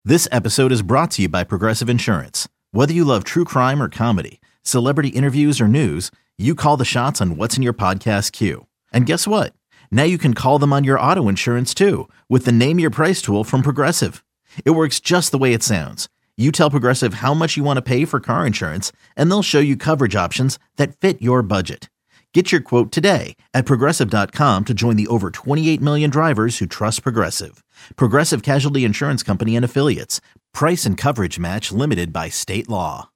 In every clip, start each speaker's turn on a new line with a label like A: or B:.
A: This episode is brought to you by Progressive Insurance. Whether you love true crime or comedy, celebrity interviews or news, you call the shots on what's in your podcast queue. And guess what? Now you can call them on your auto insurance too with the Name Your Price tool from Progressive. It works just the way it sounds. You tell Progressive how much you want to pay for car insurance, and they'll show you coverage options that fit your budget. Get your quote today at Progressive.com to join the over 28 million drivers who trust Progressive. Progressive Casualty Insurance Company and Affiliates. Price and coverage match limited by state law.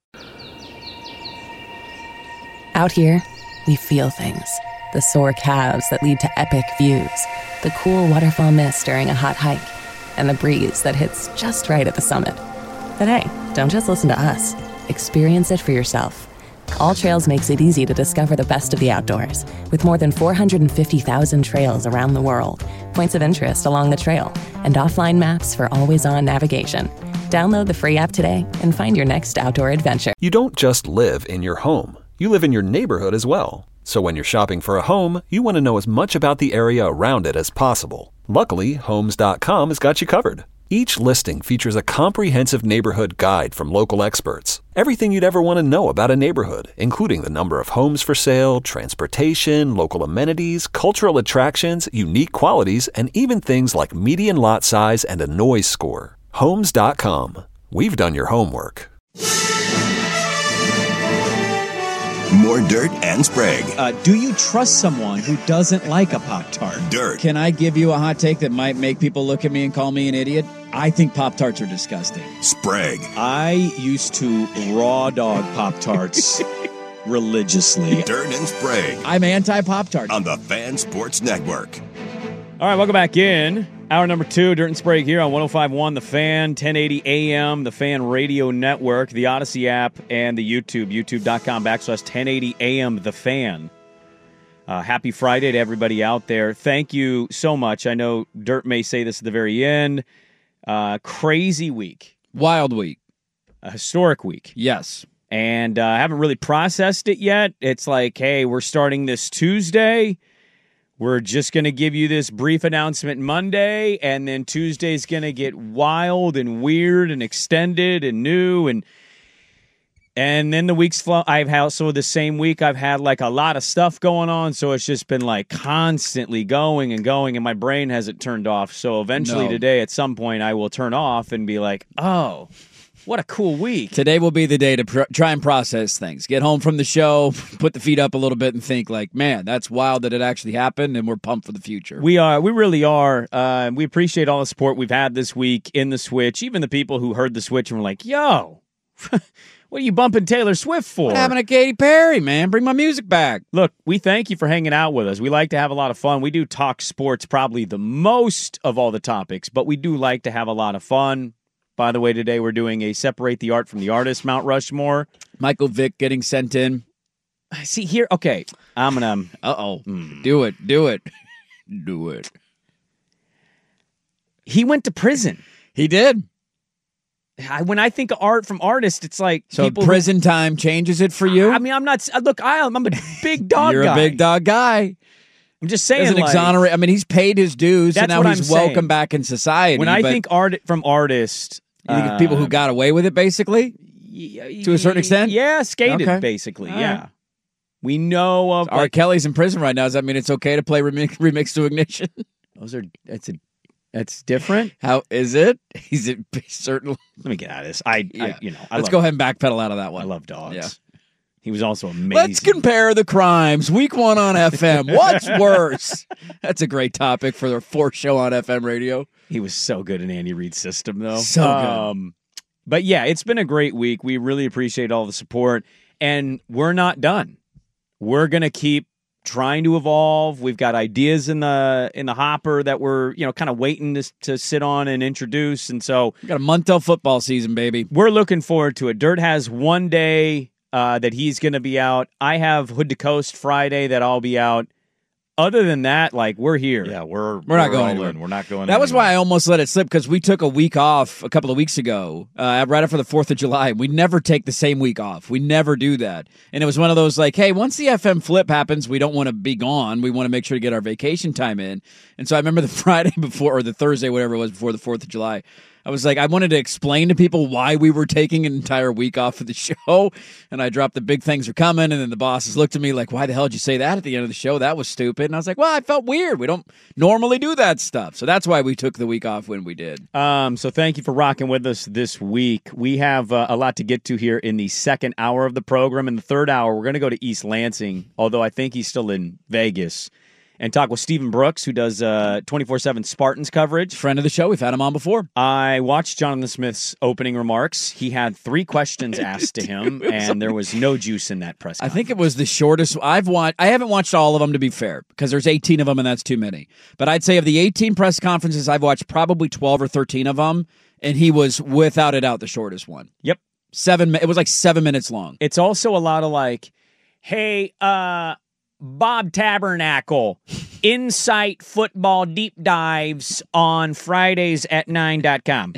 B: Out here, we feel things. The sore calves that lead to epic views. The cool waterfall mist during a hot hike. And the breeze that hits just right at the summit. But hey, don't just listen to us. Experience it for yourself. All Trails makes it easy to discover the best of the outdoors, with more than 450,000 trails around the world, points of interest along the trail, and offline maps for always-on navigation. Download the free app today and find your next outdoor adventure.
C: You don't just live in your home. You live in your neighborhood as well. So when you're shopping for a home, you want to know as much about the area around it as possible. Luckily, Homes.com has got you covered. Each listing features a comprehensive neighborhood guide from local experts. Everything you'd ever want to know about a neighborhood, including the number of homes for sale, transportation, local amenities, cultural attractions, unique qualities, and even things like median lot size and a noise score. Homes.com. We've done your homework.
D: More Dirt and Sprague.
E: Do you trust someone who doesn't like a Pop-Tart?
D: Dirt.
E: Can I give you a hot take that might make people look at me and call me an idiot? I think Pop-Tarts are disgusting.
D: Sprague.
E: I used to raw dog Pop-Tarts religiously.
D: Dirt and Sprague.
E: I'm anti-Pop-Tart.
D: On the Fan Sports Network.
F: All right, welcome back in. Hour number 2, Dirt and Sprague here on 105.1 The Fan, 1080 AM, The Fan Radio Network, the Odyssey app, and the YouTube, youtube.com/1080 AM The Fan. Happy Friday to everybody out there. Thank you so much. I know Dirt may say this at the very end. Crazy week.
E: Wild week.
F: A historic week.
E: Yes.
F: And I haven't really processed it yet. It's like, hey, we're starting this Tuesday. We're just going to give you this brief announcement Monday, and then Tuesday's going to get wild and weird and extended and new, and then the weeks flow. I've had also the same week I've had like a lot of stuff going on, so it's just been like constantly going, and my brain hasn't turned off. So eventually today, at some point, I will turn off and be like, oh, what a cool week.
E: Today will be the day to try and process things. Get home from the show, put the feet up a little bit, and think like, man, that's wild that it actually happened, and we're pumped for the future.
F: We really are. We appreciate all the support we've had this week in the Switch. Even the people who heard the Switch and were like, yo, what are you bumping Taylor Swift for?
E: What happened to Katy Perry, man? Bring my music back.
F: Look, we thank you for hanging out with us. We like to have a lot of fun. We do talk sports probably the most of all the topics, but we do like to have a lot of fun. By the way, today we're doing a Separate the Art from the Artist, Mount Rushmore.
E: Michael Vick getting sent in.
F: See, here, okay, I'm going to...
E: Do it.
F: He went to prison.
E: He did.
F: When I think of art from artists, it's like...
E: So prison time changes it for you?
F: I mean, I'm not... Look, I'm a big dog guy.
E: You're a big dog guy.
F: I'm just saying,
E: doesn't exonerate. I mean, he's paid his dues, so now he's welcome back in society.
F: When I think art from artists,
E: you think of people who got away with it, basically, to a certain extent.
F: Yeah, skated, basically.
E: All
F: yeah,
E: right.
F: We know of.
E: R. Kelly's in prison right now. Does that mean it's okay to play remix to Ignition?
F: That's different.
E: How is it? Is it certain?
F: Let me get out of this.
E: Let's go ahead and backpedal out of that one.
F: I love dogs.
E: Yeah.
F: He was also amazing.
E: Let's compare the crimes. Week 1 on FM. What's worse? That's a great topic for their 4th show on FM radio.
F: He was so good in Andy Reid's system, though.
E: So good.
F: But yeah, it's been a great week. We really appreciate all the support. And we're not done. We're going to keep trying to evolve. We've got ideas in the hopper that we're kind of waiting to sit on and introduce. And so
E: we got a month till football season, baby.
F: We're looking forward to it. Dirt has one day that he's going to be out. I have Hood to Coast Friday that I'll be out. Other than that, like, we're here.
G: Yeah, we're
E: not going
G: anywhere. We're not going.
E: That was why I almost let it slip, because we took a week off a couple of weeks ago, right after the 4th of July. We never take the same week off. We never do that. And it was one of those like, hey, once the FM flip happens, we don't want to be gone. We want to make sure to get our vacation time in. And so I remember the Friday before, or the Thursday, whatever it was, before the 4th of July, I was like, I wanted to explain to people why we were taking an entire week off of the show, and I dropped the big things are coming, and then the bosses looked at me like, why the hell did you say that at the end of the show? That was stupid. And I was like, well, I felt weird. We don't normally do that stuff. So that's why we took the week off when we did.
F: So thank you for rocking with us this week. We have a lot to get to here in the second hour of the program. In the third hour, we're going to go to East Lansing, although I think he's still in Vegas, and talk with Stephen Brooks, who does 24/7 Spartans coverage.
E: Friend of the show. We've had him on before.
F: I watched Jonathan Smith's opening remarks. He had 3 questions asked to him, and there was no juice in that press conference.
E: I think it was the shortest I've watched. I haven't watched all of them, to be fair, because there's 18 of them, and that's too many. But I'd say of the 18 press conferences, I've watched probably 12 or 13 of them, and he was, without a doubt, the shortest one.
F: Yep.
E: It was like 7 minutes long.
F: It's also a lot of like, hey, Bob Tabernacle, Insight Football Deep Dives on Fridays at 9.com.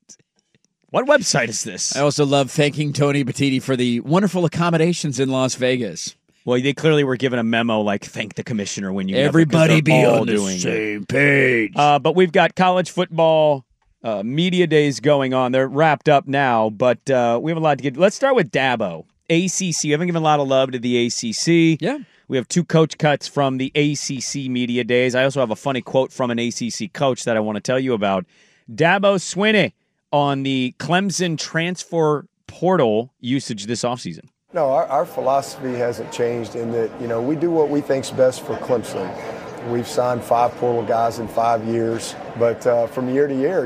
F: What website is this?
E: I also love thanking Tony Bettini for the wonderful accommodations in Las Vegas.
F: Well, they clearly were given a memo like, thank the commissioner when you
E: everybody be on the
F: doing
E: same page.
F: But we've got college football media days going on. They're wrapped up now, but we have a lot to get. Let's start with Dabo. ACC. We haven't given a lot of love to the ACC.
E: Yeah.
F: We have 2 coach cuts from the ACC media days. I also have a funny quote from an ACC coach that I want to tell you about. Dabo Swinney on the Clemson transfer portal usage this offseason.
G: No, our philosophy hasn't changed in that, we do what we think's best for Clemson. We've signed 5 portal guys in 5 years, but from year to year,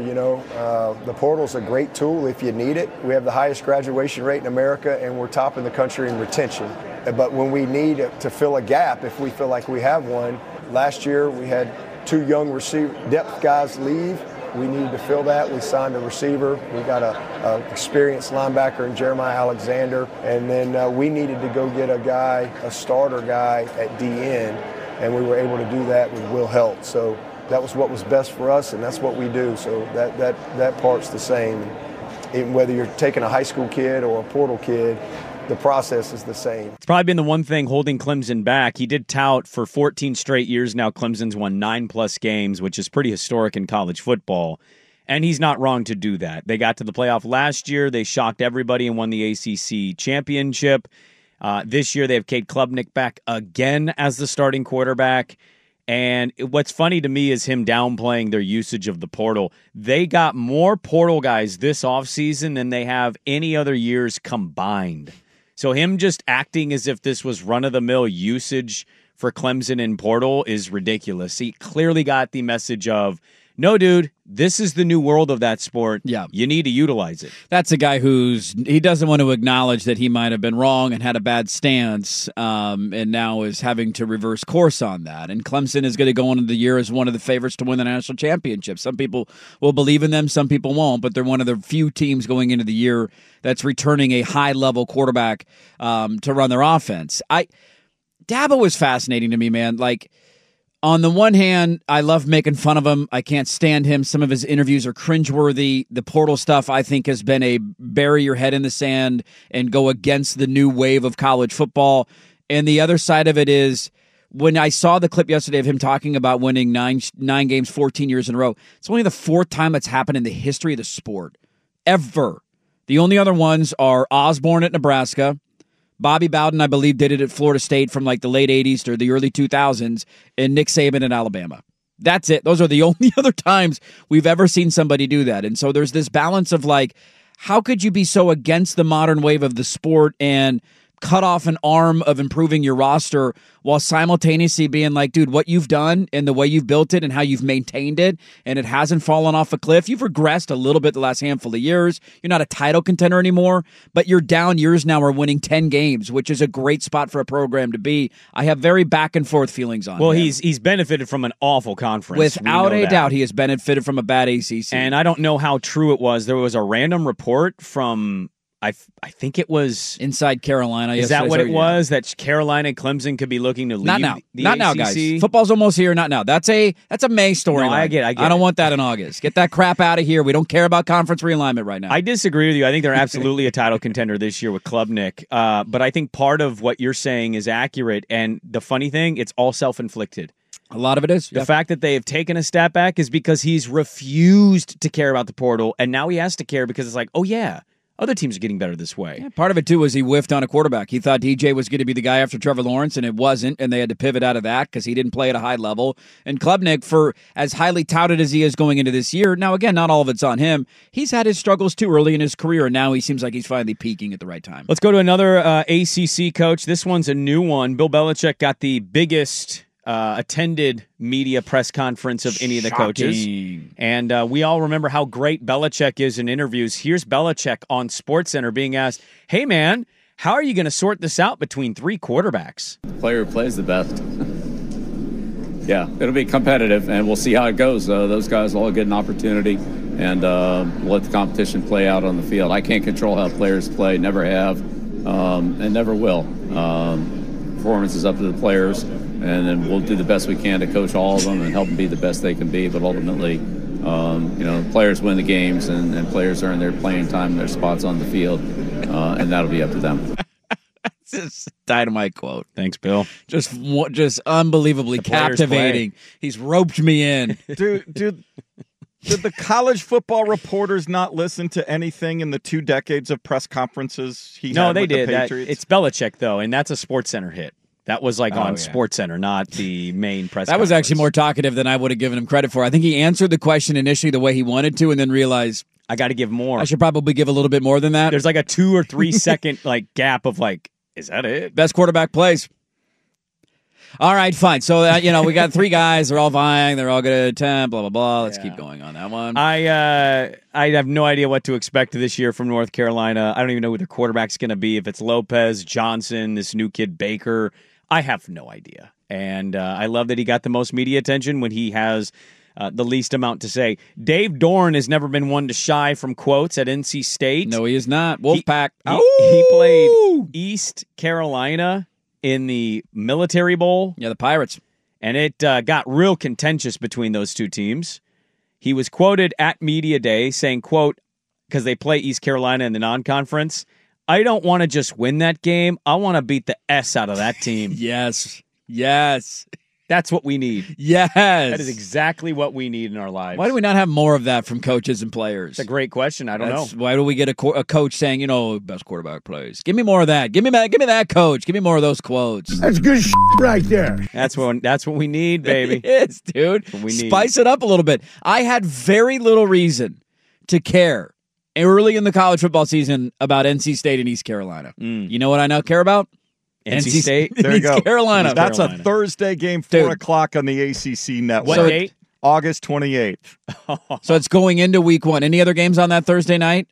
G: the portal's a great tool if you need it. We have the highest graduation rate in America, and we're top in the country in retention. But when we need to fill a gap, if we feel like we have one, last year we had 2 young receiver depth guys leave. We needed to fill that. We signed a receiver. We got a experienced linebacker in Jeremiah Alexander, and then we needed to go get a starter guy at DN, and we were able to do that with Will Helt. So that was what was best for us, and that's what we do. So that part's the same. Even whether you're taking a high school kid or a portal kid, the process is the same.
F: It's probably been the one thing holding Clemson back. He did tout for 14 straight years now. Clemson's won 9+ games, which is pretty historic in college football. And he's not wrong to do that. They got to the playoff last year. They shocked everybody and won the ACC championship. This year they have Cade Klubnik back again as the starting quarterback. And what's funny to me is him downplaying their usage of the portal. They got more portal guys this offseason than they have any other years combined. So him just acting as if this was run-of-the-mill usage for Clemson in portal is ridiculous. He clearly got the message of, no, dude, this is the new world of that sport.
E: Yeah.
F: You need to utilize it.
E: That's a guy he doesn't want to acknowledge that he might have been wrong and had a bad stance, and now is having to reverse course on that. And Clemson is going to go into the year as one of the favorites to win the national championship. Some people will believe in them, some people won't, but they're one of the few teams going into the year that's returning a high-level quarterback to run their offense. Dabo is fascinating to me, man. Like, on the one hand, I love making fun of him. I can't stand him. Some of his interviews are cringeworthy. The portal stuff, I think, has been a bury your head in the sand and go against the new wave of college football. And the other side of it is, when I saw the clip yesterday of him talking about winning nine games 14 years in a row, it's only the 4th time that's happened in the history of the sport. Ever. The only other ones are Osborne at Nebraska. Bobby Bowden, I believe, did it at Florida State from like the late 80s to the early 2000s, and Nick Saban in Alabama. That's it. Those are the only other times we've ever seen somebody do that. And so there's this balance of like, how could you be so against the modern wave of the sport and cut off an arm of improving your roster while simultaneously being like, dude, what you've done and the way you've built it and how you've maintained it, and it hasn't fallen off a cliff. You've regressed a little bit the last handful of years. You're not a title contender anymore, but your down years now are winning 10 games, which is a great spot for a program to be. I have very back and forth feelings on him.
F: Well, he's benefited from an awful conference.
E: Without a doubt, he has benefited from a bad ACC.
F: And I don't know how true it was. There was a random report from, I think it was
E: Inside Carolina.
F: Is that what it was? That Carolina and Clemson could be looking to leave
E: not now.
F: The
E: not
F: ACC?
E: now, guys. Football's almost here. Not now. That's a May story.
F: No, I get
E: I don't want that in August. Get that crap out of here. We don't care about conference realignment right now.
F: I disagree with you. I think they're absolutely a title contender this year with Klubnik. But I think part of what you're saying is accurate. And the funny thing, it's all self-inflicted.
E: A lot of it is.
F: The fact that they have taken a step back is because he's refused to care about the portal, and now he has to care because it's like, oh yeah, other teams are getting better this way.
E: Yeah, part of it, too, was he whiffed on a quarterback. He thought DJ was going to be the guy after Trevor Lawrence, and it wasn't, and they had to pivot out of that because he didn't play at a high level. And Klubnik, for as highly touted as he is going into this year, now, again, not all of it's on him. He's had his struggles, too, early in his career, and now he seems like he's finally peaking at the right time.
F: Let's go to another ACC coach. This one's a new one. Bill Belichick got the biggest attended media press conference of any of the coaches. And we all remember how great Belichick is in interviews. Here's Belichick on SportsCenter being asked, hey, man, how are you going to sort this out between 3 quarterbacks?
H: The player who plays the best. Yeah, it'll be competitive, and we'll see how it goes. Those guys all get an opportunity, and we'll let the competition play out on the field. I can't control how players play, never have, and never will. Performance is up to the players, and then we'll do the best we can to coach all of them and help them be the best they can be. But ultimately, players win the games, and players earn their playing time and their spots on the field, and that'll be up to them.
E: This dynamite quote.
F: Thanks, Bill.
E: Just unbelievably captivating. He's roped me in.
I: Did the college football reporters not listen to anything in the 2 decades of press conferences he had with the Patriots?
F: It's Belichick, though, and that's a SportsCenter hit. That was on SportsCenter, not the main press
E: That
F: conference.
E: was actually more talkative than I would have given him credit for. I think he answered the question initially the way he wanted to and then realized,
F: I got to give more.
E: I should probably give a little bit more than that.
F: There's like a 2 or 3 second gap of is that it?
E: Best quarterback plays. All right, fine. So, we got 3 guys. They're all vying. They're all good at 10, blah, blah, blah. Let's keep going on that one.
F: I have no idea what to expect this year from North Carolina. I don't even know who the quarterback's going to be. If it's Lopez, Johnson, this new kid, Baker, I have no idea. And I love that he got the most media attention when he has the least amount to say. Dave Dorn has never been one to shy from quotes at NC State.
E: No, he is not. Wolfpack.
F: He played East Carolina in the Military Bowl.
E: Yeah, the Pirates.
F: And it got real contentious between those 2 teams. He was quoted at Media Day saying, quote, because they play East Carolina in the non-conference, I don't want to just win that game. I want to beat the S out of that team.
E: Yes.
F: That's what we need.
E: Yes.
F: That is exactly what we need in our lives.
E: Why do we not have more of that from coaches and players?
F: It's a great question. I don't know.
E: Why do we get a coach saying, best quarterback plays? Give me more of that. Give me that coach. Give me more of those quotes.
J: That's good right there.
F: That's what we need, baby.
E: It is, dude.
F: That's what we need.
E: Spice it up a little bit. I had very little reason to care early in the college football season about NC State and East Carolina. You know what I now care about?
F: NC State.
I: There you go.
E: Carolina.
I: That's a Thursday game, 4 o'clock on the ACC network.
F: What date?
I: August 28th.
E: So it's going into week 1. Any other games on that Thursday night?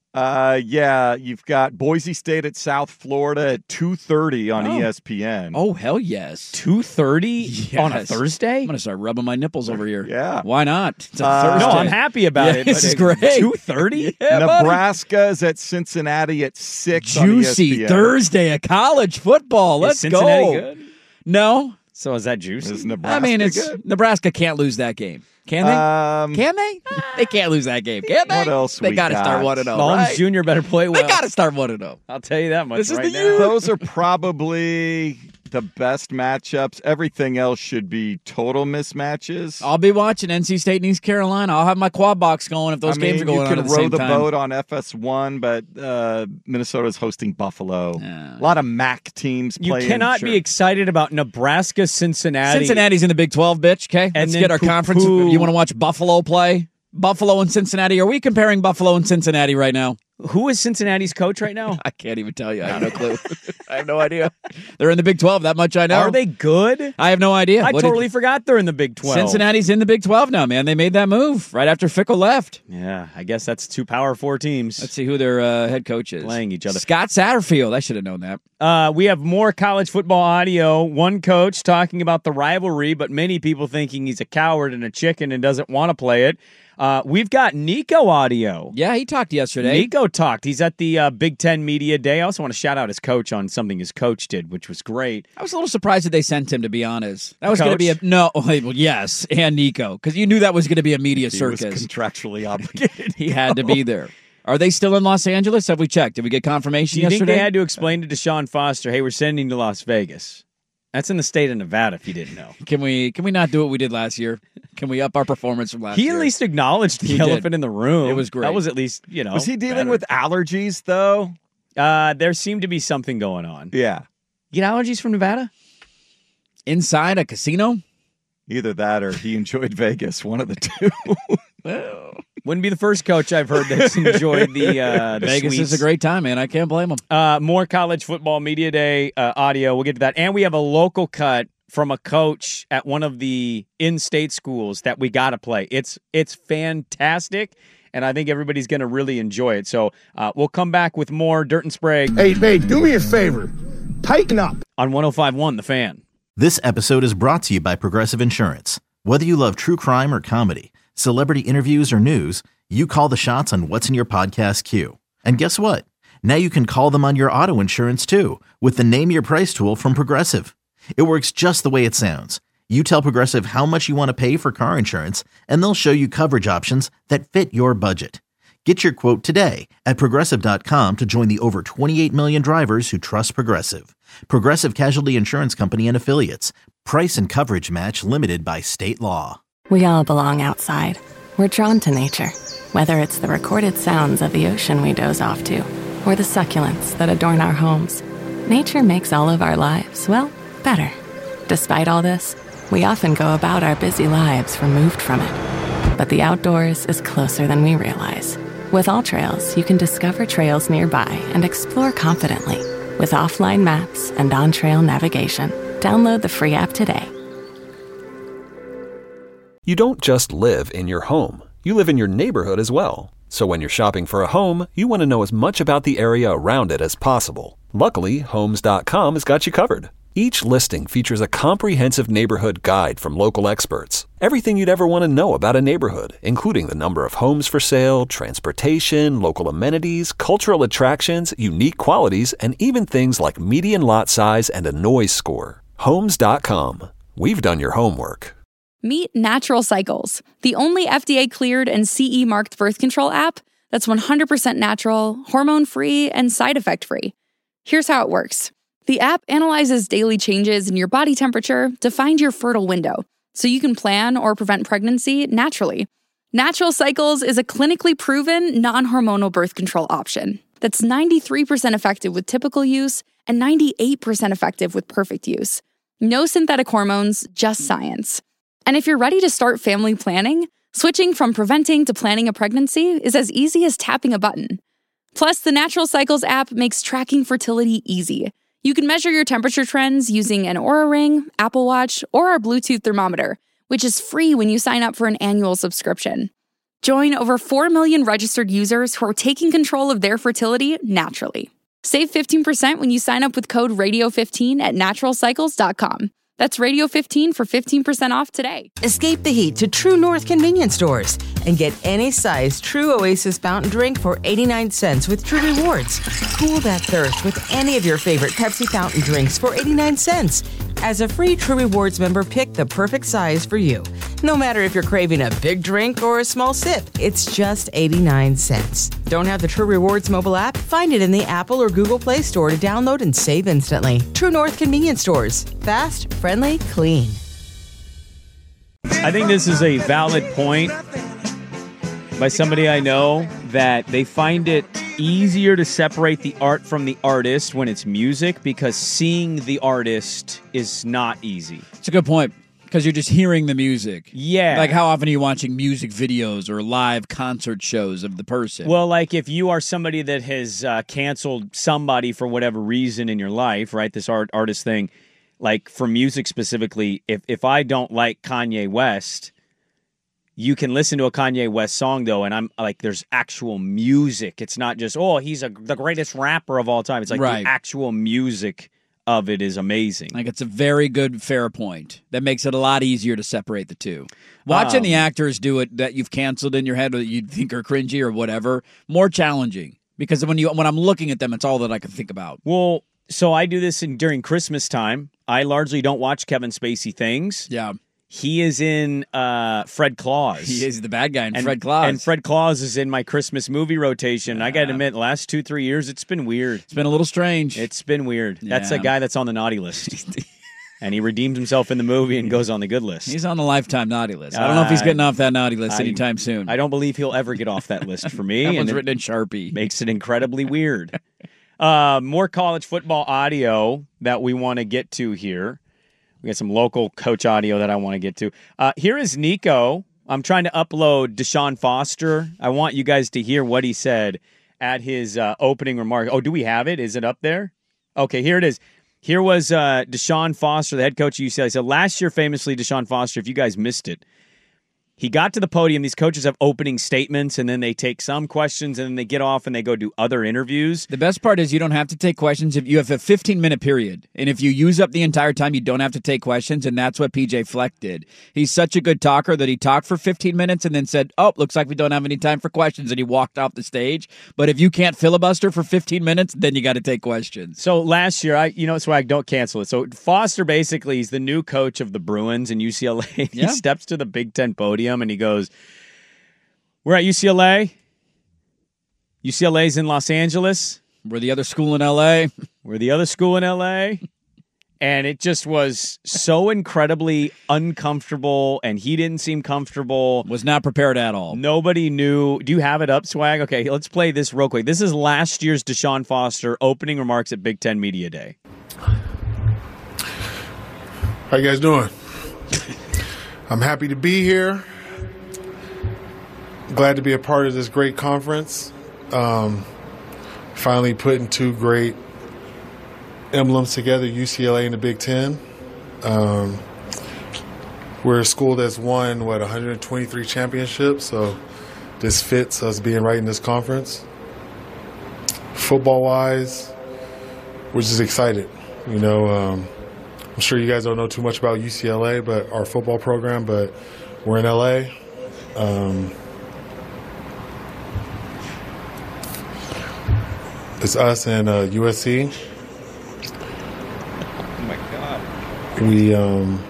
I: Yeah, you've got Boise State at South Florida at 2:30 on ESPN.
E: Oh, hell yes.
F: 2:30 on a Thursday?
E: I'm going to start rubbing my nipples over here.
I: Yeah.
E: Why not? It's a Thursday.
F: No, I'm happy about it.
E: This is great.
F: 2:30?
E: Yeah,
I: Nebraska is at Cincinnati at 6
E: Juicy
I: on ESPN.
E: Thursday of college football. Let's
F: Is Cincinnati
E: go.
F: good?
E: No.
F: So is that juicy?
I: Is Nebraska good?
E: Nebraska can't lose that game. Can they? Can they? They can't lose that game. Can they?
I: What else
E: They
I: we
E: got to
I: got?
E: start 1-0.
F: Mahomes
E: Right?
F: Jr. better play well.
E: They got to start 1-0.
F: I'll tell you that much
E: This is
F: right
E: the
F: now.
E: year.
I: Those are probably the best matchups. Everything else should be total mismatches.
E: I'll be watching NC State and East Carolina. I'll have my quad box going if those games are going on at the
I: you
E: same
I: can row the
E: time.
I: boat on FS1, but Minnesota's hosting Buffalo. A lot of MAC teams
F: You
I: playing.
F: cannot be excited about Nebraska, Cincinnati.
E: Cincinnati's in the Big 12, bitch, okay? Let's
F: then
E: get our conference.
F: poo-poo.
E: You want to watch Buffalo play? Buffalo and Cincinnati. Are we comparing Buffalo and Cincinnati right now?
F: Who is Cincinnati's coach right now?
E: I can't even tell you. I have no clue. I have no idea. They're in the Big 12. That much I know.
F: Are they good?
E: I have no idea.
F: I
E: What
F: totally forgot they're in the Big 12.
E: Cincinnati's in the Big 12 now, man. They made that move right after Fickle left.
F: Yeah, I guess that's 2 Power 4 teams.
E: Let's see who their head coach is.
F: Playing each other.
E: Scott Satterfield. I should have known that.
F: We have more college football audio. One coach talking about the rivalry, but many people thinking he's a coward and a chicken and doesn't want to play it. We've got Nico audio.
E: Yeah, he talked yesterday.
F: Nico talked. He's at the Big Ten Media Day. I also want to shout out his coach on something his coach did, which was great.
E: I was a little surprised that they sent him, to be honest. That was going to be
F: Coach?
E: well, yes, and Nico, because you knew that was going to be a media
I: He
E: circus.
I: was contractually obligated.
E: He had to be there. Are they still in Los Angeles? Have we checked? Did we get confirmation
F: Do you think
E: yesterday?
F: they had to explain to Deshaun Foster, hey, we're sending to Las Vegas? That's in the state of Nevada, if you didn't know.
E: Can we not do what we did last year? Can we up our performance from last year?
F: He at least acknowledged the elephant in the room.
E: It was great.
F: That was at least,
I: Was he dealing with allergies, though?
F: There seemed to be something going on.
I: Yeah.
F: You get allergies from Nevada?
E: Inside a casino?
I: Either that or he enjoyed Vegas, one of the two.
F: Well, wouldn't be the first coach I've heard that's enjoyed the
E: Vegas
F: suites.
E: is a great time, man. I can't blame him.
F: More college football media day audio. We'll get to that. And we have a local cut from a coach at one of the in-state schools that we got to play. It's fantastic, and I think everybody's going to really enjoy it. So we'll come back with more Dirt and Sprague.
J: Hey, do me a favor. Tighten up.
F: On 105.1 The Fan.
A: This episode is brought to you by Progressive Insurance. Whether you love true crime or comedy, celebrity interviews or news, you call the shots on what's in your podcast queue. And guess what? Now you can call them on your auto insurance too with the Name Your Price tool from Progressive. It works just the way it sounds. You tell Progressive how much you want to pay for car insurance, and they'll show you coverage options that fit your budget. Get your quote today at Progressive.com to join the over 28 million drivers who trust Progressive. Progressive Casualty Insurance Company and Affiliates. Price and coverage match limited by state law.
B: We all belong outside. We're drawn to nature, whether it's the recorded sounds of the ocean we doze off to, or the succulents that adorn our homes. Nature makes all of our lives, well, better. Despite all this, we often go about our busy lives removed from it. But the outdoors is closer than we realize. With AllTrails, you can discover trails nearby and explore confidently. With offline maps and on-trail navigation, download the free app today.
C: You don't just live in your home. You live in your neighborhood as well. So when you're shopping for a home, you want to know as much about the area around it as possible. Luckily, Homes.com has got you covered. Each listing features a comprehensive neighborhood guide from local experts. Everything you'd ever want to know about a neighborhood, including the number of homes for sale, transportation, local amenities, cultural attractions, unique qualities, and even things like median lot size and a noise score. Homes.com. We've done your homework.
K: Meet Natural Cycles, the only FDA-cleared and CE-marked birth control app that's 100% natural, hormone-free, and side effect-free. Here's how it works. The app analyzes daily changes in your body temperature to find your fertile window, so you can plan or prevent pregnancy naturally. Natural Cycles is a clinically proven, non-hormonal birth control option that's 93% effective with typical use and 98% effective with perfect use. No synthetic hormones, just science. And if you're ready to start family planning, switching from preventing to planning a pregnancy is as easy as tapping a button. Plus, the Natural Cycles app makes tracking fertility easy. You can measure your temperature trends using an Oura Ring, Apple Watch, or our Bluetooth thermometer, which is free when you sign up for an annual subscription. Join over 4 million registered users who are taking control of their fertility naturally. Save 15% when you sign up with code RADIO15 at naturalcycles.com. That's Radio15 for 15% off today.
L: Escape the heat to True North convenience stores and get any size True Oasis fountain drink for 89 cents with True Rewards. Cool that thirst with any of your favorite Pepsi fountain drinks for 89 cents. As a free True Rewards member, pick the perfect size for you. No matter if you're craving a big drink or a small sip, it's just 89 cents. Don't have the True Rewards mobile app? Find it in the Apple or Google Play Store to download and save instantly. True North convenience stores. Fast, friendly, clean.
F: I think this is a valid point by somebody I know that they find it easier to separate the art from the artist when it's music because seeing the artist is not easy.
E: It's a good point because you're just hearing the music.
F: Yeah.
E: Like how often are you watching music videos or live concert shows of the person?
F: Well, like if you are somebody that has canceled somebody for whatever reason in your life, right, this artist thing, like for music specifically, if I don't like Kanye West, you can listen to a Kanye West song, though, and I'm like, there's actual music. It's not just, he's the greatest rapper of all time. It's like the actual music of it is amazing.
E: Like it's a very good, fair point. That makes it a lot easier to separate the two. Watching the actors do it that you've canceled in your head or that you think are cringy or whatever, more challenging. Because when I'm looking at them, it's all that I can think about.
F: Well, so I do this during Christmas time. I largely don't watch Kevin Spacey things.
E: Yeah.
F: He is in Fred Claus.
E: He is the bad guy in Fred Claus.
F: And Fred Claus is in my Christmas movie rotation. Yeah. I got to admit, the last 2-3 years, it's been weird.
E: It's been a little strange.
F: It's been weird. Yeah. That's a guy that's on the naughty list. And he redeems himself in the movie and goes on the good list.
E: He's on the lifetime naughty list. I don't know if he's getting off that naughty list anytime soon.
F: I don't believe he'll ever get off that list for me.
E: That one's written in Sharpie.
F: Makes it incredibly weird. More college football audio that we want to get to here. We got some local coach audio that I want to get to. Here is Nico. I'm trying to upload Deshaun Foster. I want you guys to hear what he said at his opening remark. Oh, do we have it? Is it up there? Okay, here it is. Here was Deshaun Foster, the head coach of UCLA. So last year, famously, Deshaun Foster, if you guys missed it, he got to the podium. These coaches have opening statements, and then they take some questions, and then they get off and they go do other interviews.
E: The best part is you don't have to take questions if you have a 15-minute period. And if you use up the entire time, you don't have to take questions, and that's what PJ Fleck did. He's such a good talker that he talked for 15 minutes and then said, oh, looks like we don't have any time for questions, and he walked off the stage. But if you can't filibuster for 15 minutes, then you got to take questions.
F: So last year, that's why I don't cancel it. So Foster basically, he's the new coach of the Bruins in UCLA. He steps to the Big Ten podium, and he goes, we're at UCLA. UCLA's in Los Angeles.
E: We're the other school in L.A.
F: We're the other school in L.A. And it just was so incredibly uncomfortable, and he didn't seem comfortable.
E: Was not prepared at all.
F: Nobody knew. Do you have it up, Swag? Okay, let's play this real quick. This is last year's Deshaun Foster opening remarks at Big Ten Media Day.
M: How you guys doing? I'm happy to be here. Glad to be a part of this great conference. Finally putting two great emblems together, UCLA and the Big Ten. We're a school that's won, 123 championships, so this fits us being right in this conference. Football-wise, we're just excited. I'm sure you guys don't know too much about UCLA, but our football program, but we're in LA. It's us and USC.
F: Oh my God.
M: We
F: Oh no.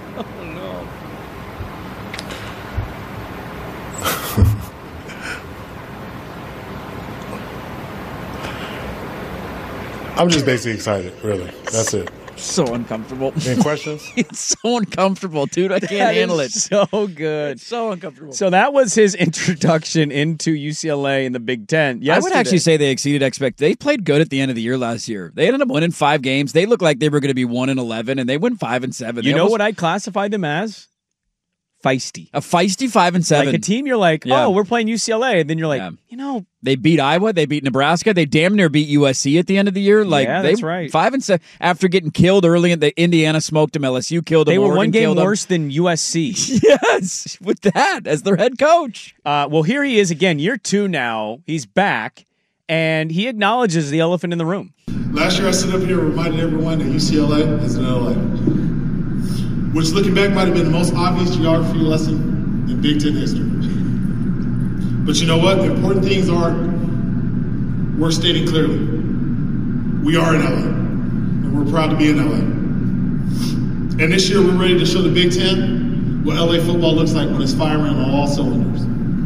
M: I'm just basically excited, really. That's it.
E: So uncomfortable.
M: Any questions?
E: It's so uncomfortable, dude. I can't handle it.
F: So good.
E: It's so uncomfortable.
F: So that was his introduction into UCLA and the Big Ten.
E: I would actually say they exceeded expectations. They played good at the end of the year last year. They ended up winning 5 games. They looked like they were going to be 1-11, and they went 5-7.
F: You know what I classified them as? Feisty.
E: A feisty 5-7.
F: Like a team you're like, oh, we're playing UCLA. And then you're like,
E: They beat Iowa. They beat Nebraska. They damn near beat USC at the end of the year.
F: That's right.
E: 5-7 after getting killed early. The Indiana smoked them. LSU killed them.
F: They were
E: Oregon
F: one game worse than USC.
E: Yes, with that as their head coach.
F: Well, here he is again, year 2 now. He's back, and he acknowledges the elephant in the room.
M: Last year I stood up here and reminded everyone that UCLA is in LA, which looking back might have been the most obvious geography lesson in Big Ten history. But you know what? The important things are, we're stating clearly, we are in LA, and we're proud to be in LA. And this year we're ready to show the Big Ten what LA football looks like when it's firing on all cylinders.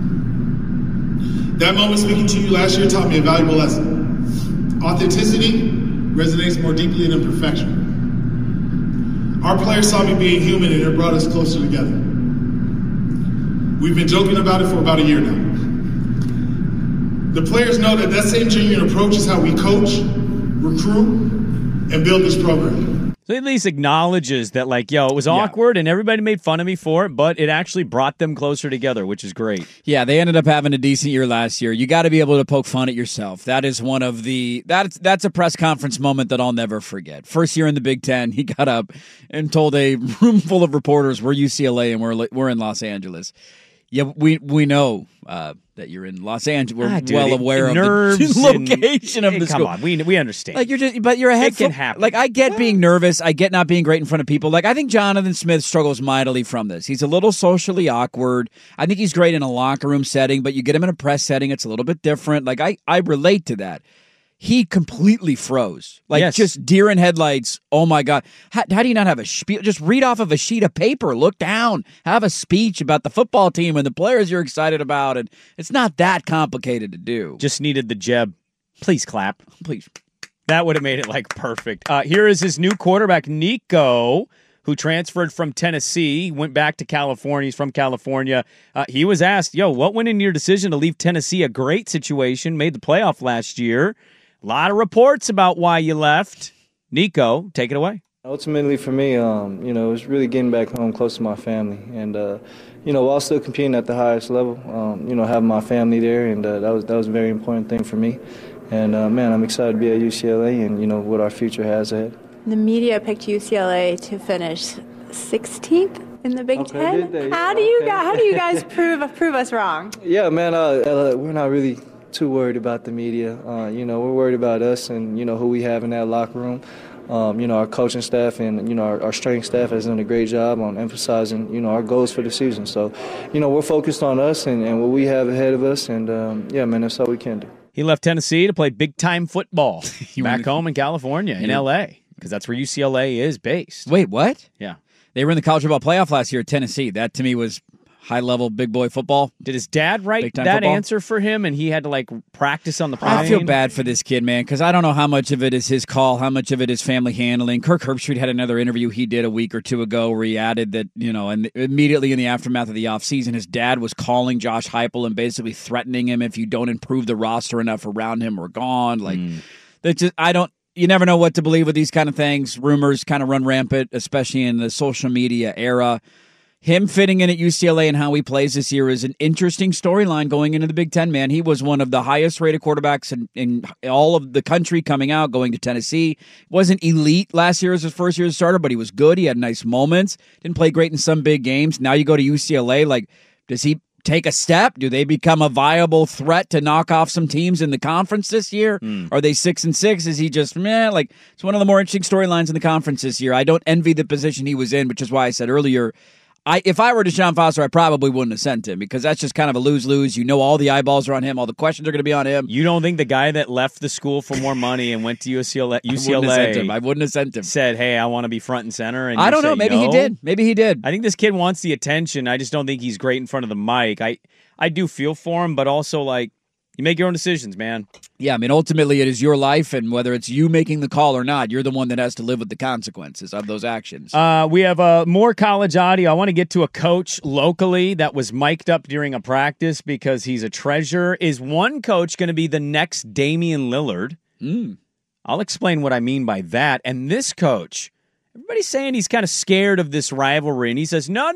M: That moment speaking to you last year taught me a valuable lesson. Authenticity resonates more deeply than perfection. Our players saw me being human, and it brought us closer together. We've been joking about it for about a year now. The players know that same genuine approach is how we coach, recruit, and build this program.
F: So at least acknowledges that, it was awkward and everybody made fun of me for it, but it actually brought them closer together, which is great.
E: Yeah, they ended up having a decent year last year. You got to be able to poke fun at yourself. That is one of that's a press conference moment that I'll never forget. First year in the Big Ten, he got up and told a room full of reporters, we're UCLA and we're in Los Angeles. Yeah, we know that you're in Los Angeles. We're well aware of the location of the school.
F: Come on, we understand.
E: You're a head.
F: It can happen.
E: I get being nervous. I get not being great in front of people. I think Jonathan Smith struggles mightily from this. He's a little socially awkward. I think he's great in a locker room setting, but you get him in a press setting, it's a little bit different. I relate to that. He completely froze. Just deer in headlights. Oh, my God. How do you not have a spiel? Just read off of a sheet of paper. Look down. Have a speech about the football team and the players you're excited about. And it's not that complicated to do.
F: Just needed the Jeb. Please clap.
E: Please.
F: That would have made it like perfect. Here is his new quarterback, Nico, who transferred from Tennessee, went back to California. He's from California. He was asked, what went into your decision to leave Tennessee? A great situation, made the playoff last year. A lot of reports about why you left. Nico, take it away.
N: Ultimately for me, it was really getting back home close to my family. And, while still competing at the highest level, having my family there, and that was a very important thing for me. And, I'm excited to be at UCLA and, what our future has ahead.
O: The media picked UCLA to finish 16th in the Big Ten. How do you guys prove us wrong?
N: Yeah, man, we're not really too worried about the media. We're worried about us and, who we have in that locker room. Our coaching staff and, our strength staff has done a great job on emphasizing, our goals for the season. So, we're focused on us and what we have ahead of us. And, that's all we can do.
F: He left Tennessee to play big-time football back home in California, in L.A., because that's where UCLA is based.
E: Wait, what?
F: Yeah.
E: They were in the college football playoff last year at Tennessee. That, to me, was high-level big boy football.
F: Did his dad write that
E: football
F: answer for him, and he had to, practice on the plane?
E: I feel bad for this kid, man, because I don't know how much of it is his call, how much of it is family handling. Kirk Herbstreit had another interview he did a week or two ago where he added that, and immediately in the aftermath of the offseason, his dad was calling Josh Heupel and basically threatening him, if you don't improve the roster enough around him, we're gone. You never know what to believe with these kind of things. Rumors kind of run rampant, especially in the social media era. Him fitting in at UCLA and how he plays this year is an interesting storyline going into the Big Ten, man. He was one of the highest-rated quarterbacks in all of the country coming out, going to Tennessee. Wasn't elite last year as his first year as a starter, but he was good. He had nice moments. Didn't play great in some big games. Now you go to UCLA. Does he take a step? Do they become a viable threat to knock off some teams in the conference this year? Are they 6-6? Is he just, it's one of the more interesting storylines in the conference this year. I don't envy the position he was in, which is why I said earlier, if I were Deshaun Foster, I probably wouldn't have sent him because that's just kind of a lose-lose. All the eyeballs are on him. All the questions are going to be on him.
F: You don't think the guy that left the school for more money and went to UCLA
E: I wouldn't have sent him.
F: Said, hey, I want to be front and center? And
E: I don't know. Maybe he did. Maybe he did.
F: I think this kid wants the attention. I just don't think he's great in front of the mic. I do feel for him, but also, you make your own decisions, man.
E: Yeah, ultimately it is your life, and whether it's you making the call or not, you're the one that has to live with the consequences of those actions.
F: We have more college audio. I want to get to a coach locally that was mic'd up during a practice because he's a treasure. Is one coach going to be the next Damian Lillard? I'll explain what I mean by that. And this coach, everybody's saying he's kind of scared of this rivalry, and he says, no.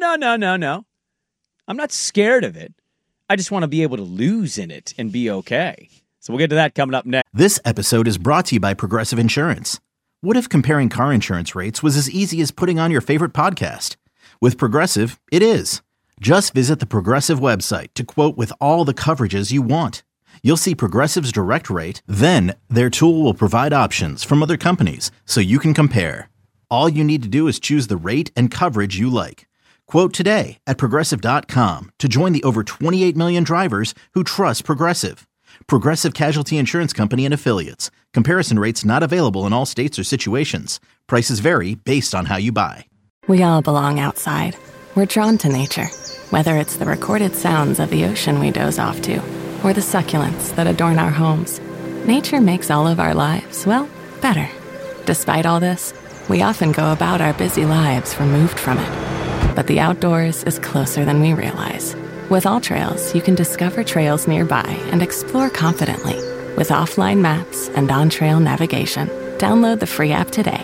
F: I'm not scared of it. I just want to be able to lose in it and be okay. So we'll get to that coming up next.
A: This episode is brought to you by Progressive Insurance. What if comparing car insurance rates was as easy as putting on your favorite podcast? With Progressive, it is. Just visit the Progressive website to quote with all the coverages you want. You'll see Progressive's direct rate, then their tool will provide options from other companies so you can compare. All you need to do is choose the rate and coverage you like. Quote today at Progressive.com to join the over 28 million drivers who trust Progressive. Progressive Casualty Insurance Company and Affiliates. Comparison rates not available in all states or situations. Prices vary based on how you buy.
B: We all belong outside. We're drawn to nature, whether it's the recorded sounds of the ocean we doze off to, or the succulents that adorn our homes. Nature makes all of our lives, better. Despite all this, we often go about our busy lives removed from it. But the outdoors is closer than we realize. With AllTrails, you can discover trails nearby and explore confidently. With offline maps and on-trail navigation, download the free app today.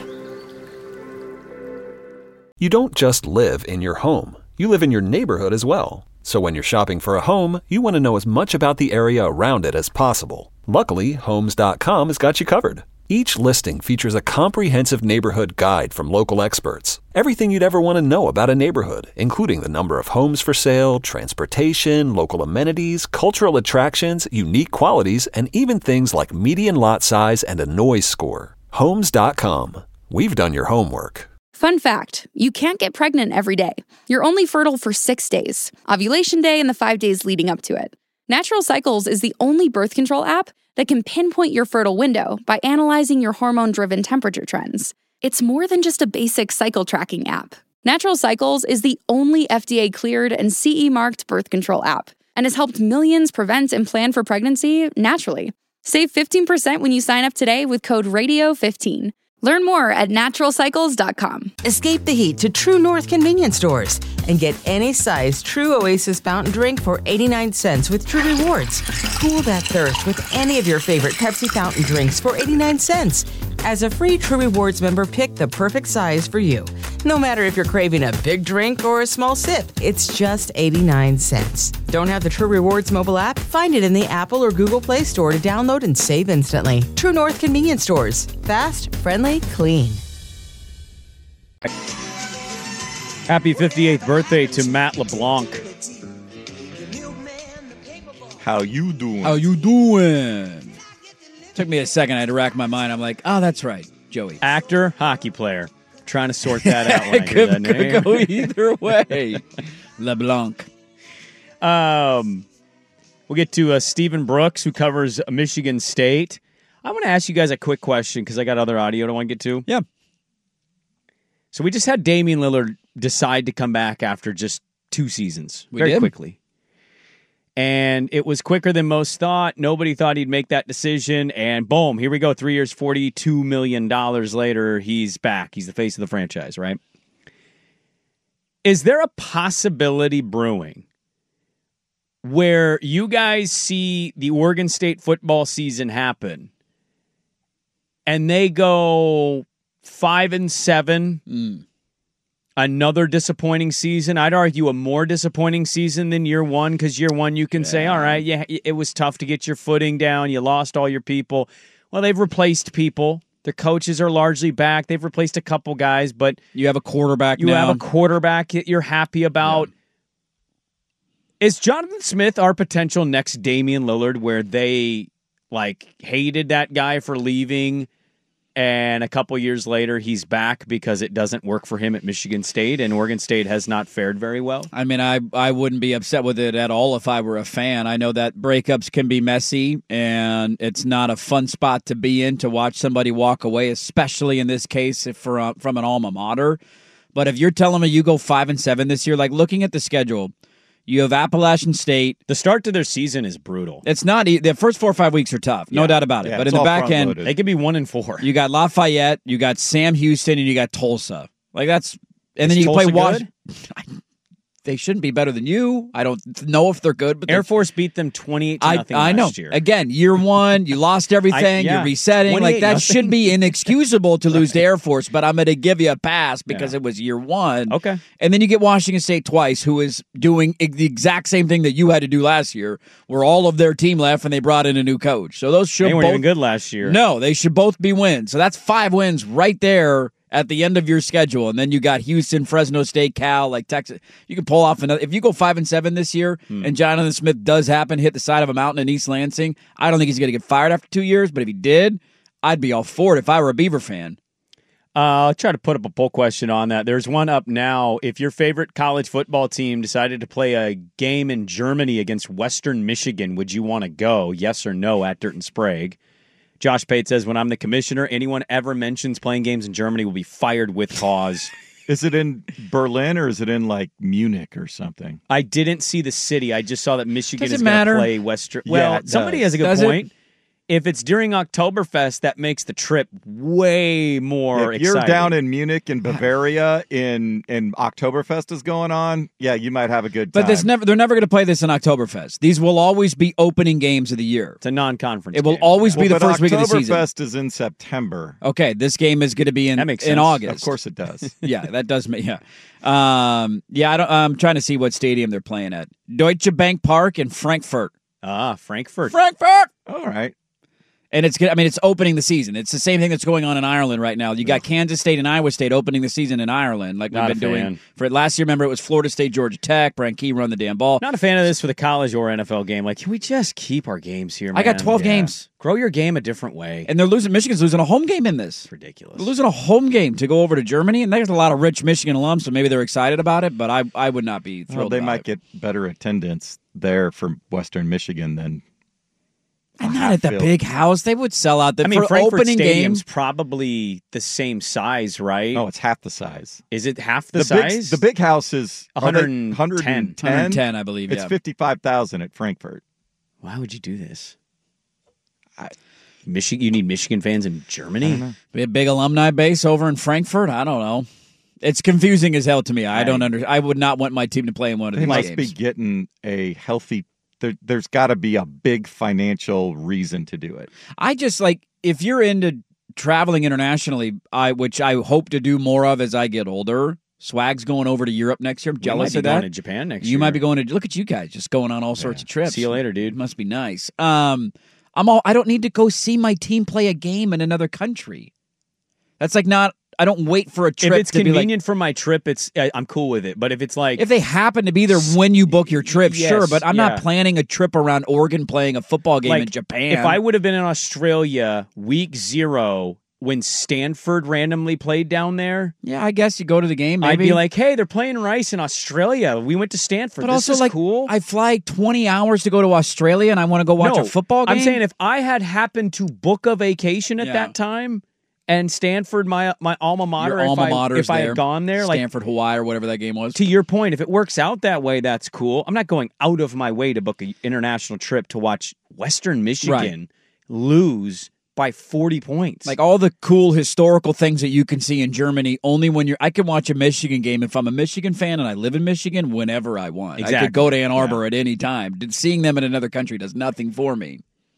C: You don't just live in your home. You live in your neighborhood as well. So when you're shopping for a home, you want to know as much about the area around it as possible. Luckily, Homes.com has got you covered. Each listing features a comprehensive neighborhood guide from local experts. Everything you'd ever want to know about a neighborhood, including the number of homes for sale, transportation, local amenities, cultural attractions, unique qualities, and even things like median lot size and a noise score. Homes.com. We've done your homework.
K: Fun fact, you can't get pregnant every day. You're only fertile for 6 days, ovulation day and the 5 days leading up to it. Natural Cycles is the only birth control app that can pinpoint your fertile window by analyzing your hormone-driven temperature trends. It's more than just a basic cycle tracking app. Natural Cycles is the only FDA-cleared and CE-marked birth control app and has helped millions prevent and plan for pregnancy naturally. Save 15% when you sign up today with code RADIO15. Learn more at naturalcycles.com.
L: Escape the heat to True North convenience stores and get any size True Oasis fountain drink for 89 cents with True Rewards. Cool that thirst with any of your favorite Pepsi fountain drinks for 89 cents. As a free True Rewards member, pick the perfect size for you. No matter if you're craving a big drink or a small sip, it's just 89 cents. Don't have the True Rewards mobile app? Find it in the Apple or Google Play Store to download and save instantly. True North convenience stores. Fast, friendly, clean.
F: Happy 58th birthday to Matt LeBlanc.
I: How you doing?
E: How you doing? Took me a second. I had to rack my mind. I'm like, oh, that's right, Joey.
F: Actor, hockey player. Trying to sort that out when I hear that name.
E: Could go either way. LeBlanc.
F: We'll get to Stephen Brooks, who covers Michigan State. I want to ask you guys a quick question because I got other audio I want to get to.
E: Yeah.
F: So we just had Damian Lillard decide to come back after just 2 seasons.
E: We
F: very
E: did.
F: quickly. And it was quicker than most thought. Nobody thought he'd make that decision. And boom, here we go. 3 years, $42 million later, he's back. He's the face of the franchise, right? Is there a possibility brewing where you guys see the Oregon State football season happen and they go 5-7, another disappointing season? I'd argue a more disappointing season than year one, because year one you can say, all right, yeah, it was tough to get your footing down. You lost all your people. Well, they've replaced people. Their coaches are largely back. They've replaced a couple guys, but
E: you have a quarterback now.
F: You have a quarterback that you're happy about. Yeah. Is Jonathan Smith our potential next Damian Lillard, where they hated that guy for leaving, and a couple years later he's back because it doesn't work for him at Michigan State, and Oregon State has not fared very well?
E: I mean, I wouldn't be upset with it at all if I were a fan. I know that breakups can be messy, and it's not a fun spot to be in to watch somebody walk away, especially in this case if from an alma mater. But if you're telling me you go 5-7 this year, looking at the schedule, you have Appalachian State.
F: The start to their season is brutal.
E: It's not the first 4 or 5 weeks are tough, no doubt about it.
I: Yeah,
E: but in the back end,
F: they could be 1-4.
E: You got Lafayette, you got Sam Houston, and you got Tulsa. And then you
F: Tulsa
E: play Washington.
F: They
E: shouldn't be better than you. I don't know if they're good, but
F: Air Force beat them 28-0
E: I know.
F: last year.
E: Again, year one, you lost everything. You're resetting. That should be inexcusable to lose to Air Force, but I'm going to give you a pass because it was year one.
F: Okay.
E: And then you get Washington State twice, who is doing the exact same thing that you had to do last year, where all of their team left and they brought in a new coach. So those should
F: they weren't even good last year.
E: No, they should both be wins. So that's 5 wins right there at the end of your schedule. And then you got Houston, Fresno State, Cal, Texas. You can pull off another. If you go 5-7 this year and Jonathan Smith does happen, hit the side of a mountain in East Lansing, I don't think he's going to get fired after 2 years. But if he did, I'd be all for it if I were a Beaver fan.
F: I'll try to put up a poll question on that. There's one up now. If your favorite college football team decided to play a game in Germany against Western Michigan, would you want to go? Yes or no at Dirt and Sprague. Josh Pate says, when I'm the commissioner, anyone ever mentions playing games in Germany will be fired with cause.
I: Is it in Berlin or is it in Munich or something?
F: I didn't see the city. I just saw that Michigan is
E: going
F: to play Western.
I: Yeah,
F: well, somebody has a good point. If it's during Oktoberfest, that makes the trip way more
I: exciting. If
F: exciting.
I: you're down in Munich in Bavaria and Oktoberfest is going on, yeah, you might have a good time.
E: But they're never going to play this in Oktoberfest. These will always be opening games of the year.
F: It's a non-conference
E: It will
F: game.
E: always be the first week of the season.
I: Oktoberfest is in September.
E: Okay, this game is going to be in August.
I: Of course it does.
E: Yeah, that does make I'm trying to see what stadium they're playing at. Deutsche Bank Park in Frankfurt.
F: Frankfurt.
I: All right.
E: And it's opening the season. It's the same thing that's going on in Ireland right now. You got Kansas State and Iowa State opening the season in Ireland, like we've been doing for last year. Remember, it was Florida State, Georgia Tech. Brian Key run the damn ball.
F: Not a fan of this for the college or NFL game. Can we just keep our games here, man?
E: I got 12 games.
F: Grow your game a different way.
E: And they're losing. Michigan's losing a home game in this.
F: It's ridiculous.
E: They're losing a home game to go over to Germany, and there's a lot of rich Michigan alums, so maybe they're excited about it, but I would not be thrilled
I: They
E: about
I: might
E: it.
I: get better attendance there for Western Michigan than
E: And not at the big house. They would sell out.
F: Frankfurt
E: opening
F: Stadium's
E: games.
F: Probably the same size, right?
I: No, it's half the size.
F: Is it half the size?
I: The big house is
F: 110.
E: 110, I believe.
I: It's
E: yeah.
I: 55,000 at Frankfurt.
F: Why would you do this? You need Michigan fans in Germany?
E: Be a big alumni base over in Frankfurt? I don't know. It's confusing as hell to me. I don't understand. I would not want my team to play in one of these games.
I: They must be getting a healthy... There's got to be a big financial reason to do it.
E: I just, if you're into traveling internationally, which I hope to do more of as I get older... Swag's going over to Europe next year. I'm jealous of that.
F: You might be going to Japan next year.
E: You might be going to... Look at you guys, just going on all sorts of trips.
F: See you later, dude.
E: Must be nice. I don't need to go see my team play a game in another country. That's not... I don't wait for a trip.
F: If it's convenient for my trip, I'm cool with it. But if it's
E: if they happen to be there when you book your trip, sure. But I'm not planning a trip around Oregon playing a football game in Japan.
F: If I would have been in Australia week 0 when Stanford randomly played down there,
E: I guess you go to the game. Maybe.
F: I'd be like, hey, they're playing Rice in Australia. We went to Stanford.
E: But
F: this
E: also,
F: is cool.
E: I fly 20 hours to go to Australia, and I want to go watch a football game.
F: I'm saying if I had happened to book a vacation at that time, and Stanford, my alma mater, if I had gone there,
E: Stanford, Hawaii, or whatever that game was.
F: To your point, if it works out that way, that's cool. I'm not going out of my way to book an international trip to watch Western Michigan lose by 40 points.
E: All the cool historical things that you can see in Germany, only when I can watch a Michigan game if I'm a Michigan fan and I live in Michigan whenever I want.
F: Exactly.
E: I could go to Ann Arbor at any time. Seeing them in another country does nothing for me.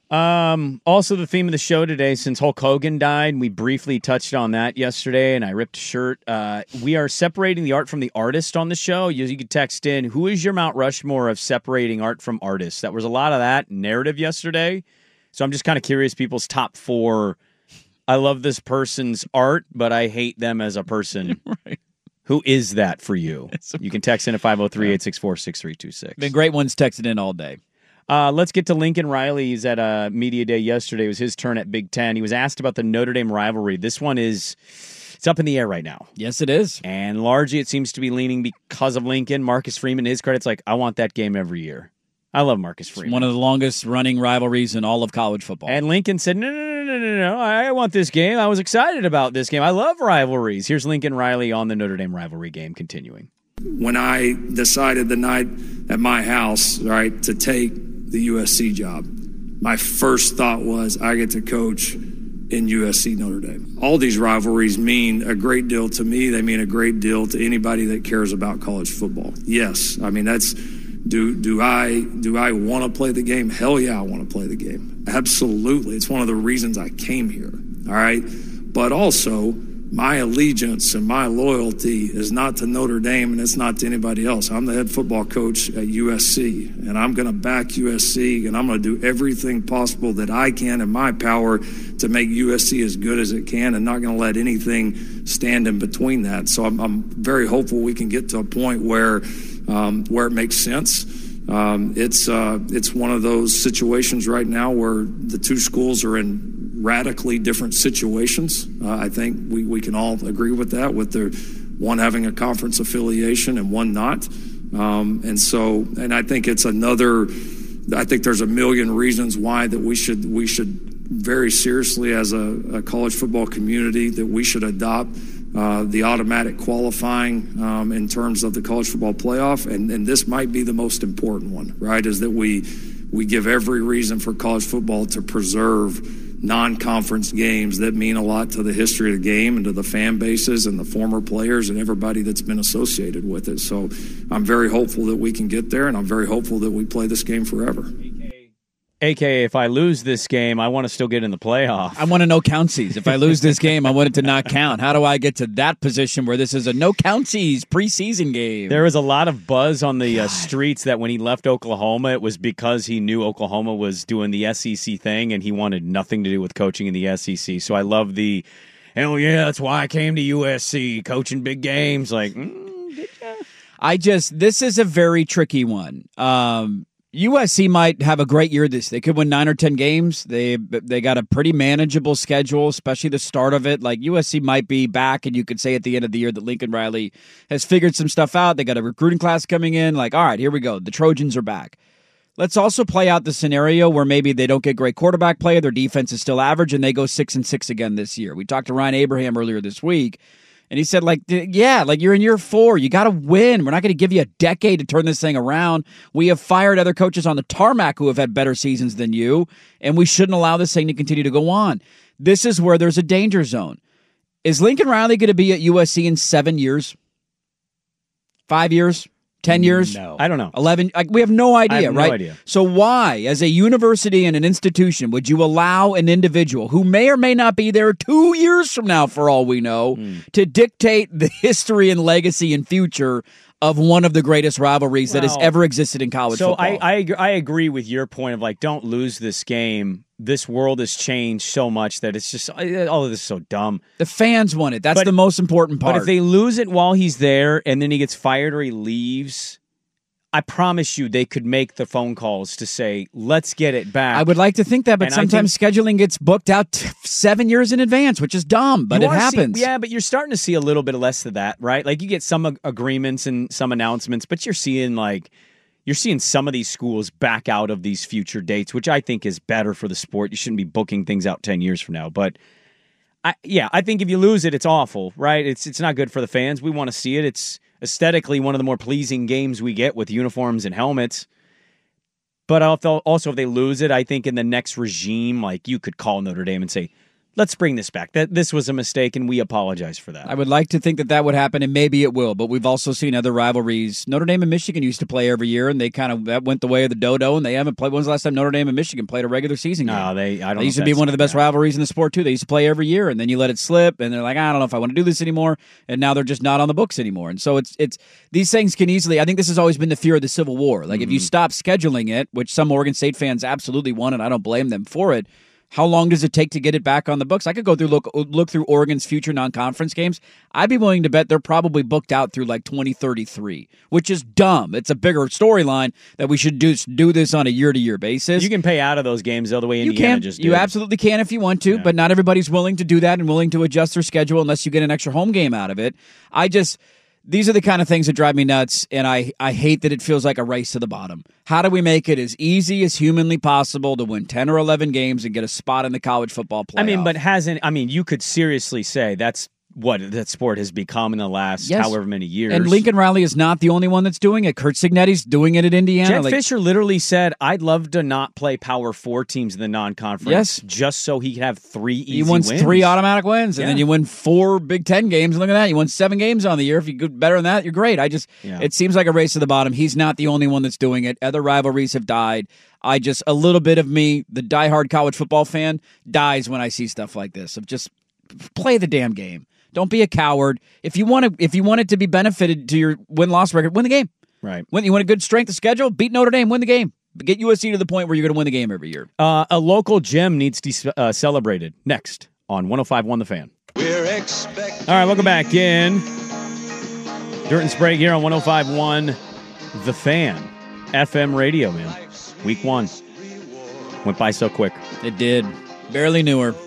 F: Also, the theme of the show today, since Hulk Hogan died, we briefly touched on that yesterday, and I ripped a shirt. We are separating the art from the artist on the show. You could text in, who is your Mount Rushmore of separating art from artists? That was a lot of that narrative yesterday. So I'm just kind of curious, people's top 4. I love this person's art, but I hate them as a person.
E: Right.
F: Who is that for you? You can text in at 503-864-6326.
E: Been great ones texted in all day.
F: Let's get to Lincoln Riley. He's at a media day yesterday. It was his turn at Big Ten. He was asked about the Notre Dame rivalry. This one it's up in the air right now.
E: Yes, it is.
F: And largely it seems to be leaning because of Lincoln. Marcus Freeman, his credit's I want that game every year. I love Marcus Freeman.
E: It's one of the longest running rivalries in all of college football.
F: And Lincoln said, no, I want this game. I was excited about this game. I love rivalries. Here's Lincoln Riley on the Notre Dame rivalry game continuing.
P: When I decided the night at my house, to take the USC job, my first thought was I get to coach in USC Notre Dame. All these rivalries mean a great deal to me. They mean a great deal to anybody that cares about college football. Yes, that's... Do I want to play the game? Hell yeah, I want to play the game. Absolutely. It's one of the reasons I came here. All right. But also, my allegiance and my loyalty is not to Notre Dame and it's not to anybody else. I'm the head football coach at USC, and I'm going to back USC, and I'm going to do everything possible that I can in my power to make USC as good as it can, and not going to let anything stand in between that. So I'm very hopeful we can get to a point where it makes sense. It's one of those situations right now where the two schools are in radically different situations. I think we can all agree with that, with the one having a conference affiliation and one not. And I think I think there's a million reasons why that we should very seriously as a college football community that we should adopt the automatic qualifying in terms of the college football playoff. And this might be the most important one, right, is that we give every reason for college football to preserve non-conference games that mean a lot to the history of the game and to the fan bases and the former players and everybody that's been associated with it. So I'm very hopeful that we can get there, and I'm very hopeful that we play this game forever.
F: AKA, if I lose this game, I want to still get in the playoff.
E: I want to no countsies. If I lose this game, I want it to not count. How do I get to that position where this is a no countsies preseason game?
F: There was a lot of buzz on the streets that when he left Oklahoma, it was because he knew Oklahoma was doing the SEC thing and he wanted nothing to do with coaching in the SEC. So I love the, hell yeah, that's why I came to USC, coaching big games. Like, did ya?
E: This is a very tricky one. USC might have a great year this. They could win 9 or 10 games. They got a pretty manageable schedule, especially the start of it. Like USC might be back, and you could say at the end of the year that Lincoln Riley has figured some stuff out. They got a recruiting class coming in. Like, all right, here we go. The Trojans are back. Let's also play out the scenario where maybe they don't get great quarterback play. Their defense is still average, and they go 6-6 again this year. We talked to Ryan Abraham earlier this week, And he said, you're in year 4. You got to win. We're not going to give you a decade to turn this thing around. We have fired other coaches on the tarmac who have had better seasons than you, and we shouldn't allow this thing to continue to go on. This is where there's a danger zone. Is Lincoln Riley going to be at USC in 7 years? 5 years? 10 years?
F: No. I don't know.
E: 11? We have no idea,
F: I have
E: right?
F: no idea.
E: So why, as a university and an institution, would you allow an individual who may or may not be there 2 years from now, for all we know, to dictate the history and legacy and future of one of the greatest rivalries that has ever existed in college football?
F: I agree with your point of don't lose this game. This world has changed so much that it's just, all of this is so dumb.
E: The fans want it. That's the most important part.
F: But if they lose it while he's there and then he gets fired or he leaves, I promise you they could make the phone calls to say, let's get it back.
E: I would like to think that, but sometimes scheduling gets booked out 7 years in advance, which is dumb, but it happens.
F: But you're starting to see a little bit less of that, right? You get some agreements and some announcements, but you're seeing some of these schools back out of these future dates, which I think is better for the sport. You shouldn't be booking things out 10 years from now. But I think if you lose it, it's awful, right? It's not good for the fans. We want to see it. It's aesthetically one of the more pleasing games we get with uniforms and helmets. But also, if they lose it, I think in the next regime, you could call Notre Dame and say, let's bring this back. This was a mistake, and we apologize for that.
E: I would like to think that would happen, and maybe it will, but we've also seen other rivalries. Notre Dame and Michigan used to play every year, and that went the way of the dodo, and they haven't played. When's the last time Notre Dame and Michigan played a regular season game?
F: No, I don't know.
E: They used to be one of the best rivalries in the sport, too. They used to play every year, and then you let it slip, and they're like, I don't know if I want to do this anymore, and now they're just not on the books anymore. And so it's these things can easily, I think this has always been the fear of the Civil War. If you stop scheduling it, which some Oregon State fans absolutely want, and I don't blame them for it, how long does it take to get it back on the books? I could go through look through Oregon's future non-conference games. I'd be willing to bet they're probably booked out through 2033, which is dumb. It's a bigger storyline that we should do this on a year-to-year basis.
F: You can pay out of those games the way Indiana just did.
E: You absolutely can if you want to, but not everybody's willing to do that and willing to adjust their schedule unless you get an extra home game out of it. These are the kind of things that drive me nuts, and I hate that it feels like a race to the bottom. How do we make it as easy as humanly possible to win 10 or 11 games and get a spot in the college football playoff?
F: You could seriously say that's what that sport has become in the last however many years.
E: And Lincoln Riley is not the only one that's doing it. Kurt Cignetti's doing it at Indiana.
F: Jeff Fisher literally said, I'd love to not play Power 4 teams in the non-conference just so he could have 3 easy wins.
E: He wins 3 automatic wins, and then you win 4 Big Ten games. Look at that. You won 7 games on the year. If you get better than that, you're great. It seems like a race to the bottom. He's not the only one that's doing it. Other rivalries have died. A little bit of me, the diehard college football fan, dies when I see stuff like this. Of just play the damn game. Don't be a coward. If you want it to be benefited to your win-loss record, win the game.
F: Right.
E: When you want a good strength of schedule, beat Notre Dame, win the game. Get USC to the point where you're going to win the game every year.
F: A local gem needs to be celebrated. Next on 105.1 The Fan. All right, welcome back in. Dirt and Sprague here on 105.1 The Fan. FM radio, man. Week 1. Went by so quick.
E: It did. Barely knew her.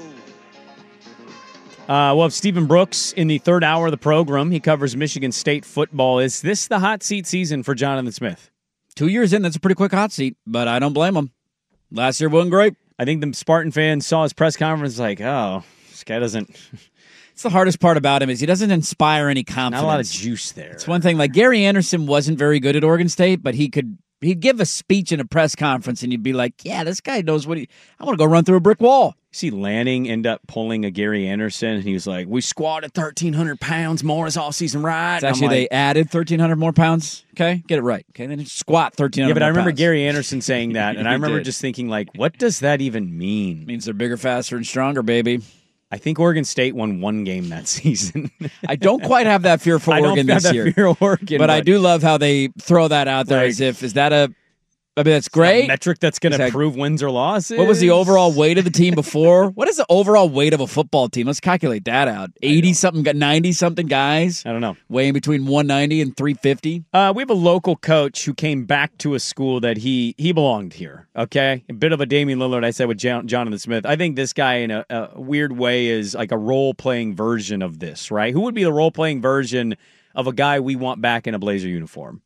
F: We'll have Stephen Brooks in the third hour of the program. He covers Michigan State football. Is this the hot seat season for Jonathan Smith?
E: 2 years in, that's a pretty quick hot seat, but I don't blame him. Last year wasn't great.
F: I think the Spartan fans saw his press conference like, oh, this guy doesn't...
E: It's the hardest part about him is he doesn't inspire any confidence.
F: Not a lot of juice there.
E: It's one thing, Gary Anderson wasn't very good at Oregon State, but he'd give a speech in a press conference and you'd be like, yeah, this guy knows I want to go run through a brick wall.
F: See Lanning end up pulling a Gary Anderson, and he was like, we squatted 1,300 pounds more this offseason, right?
E: It's actually, they added 1,300 more pounds. Okay, get it right. Okay, then squat 1,300 more pounds.
F: Yeah, but I remember Gary Anderson saying that, and I remember just thinking, what does that even mean?
E: It means they're bigger, faster, and stronger, baby.
F: I think Oregon State won 1 game that season.
E: I don't quite have that fear for Oregon this year.
F: Fear of Oregon,
E: but I do love how they throw that out there as if, is that a... that's great.
F: Metric that's going to prove wins or losses.
E: What was the overall weight of the team before? What is the overall weight of a football team? Let's calculate that out. 80-something, 90-something guys.
F: I don't know.
E: Weighing between 190 and 350.
F: We have a local coach who came back to a school that he belonged here, okay? A bit of a Damian Lillard, I said, with Jonathan Smith. I think this guy, in a weird way, is like a role-playing version of this, right? Who would be the role-playing version of a guy we want back in a Blazer uniform?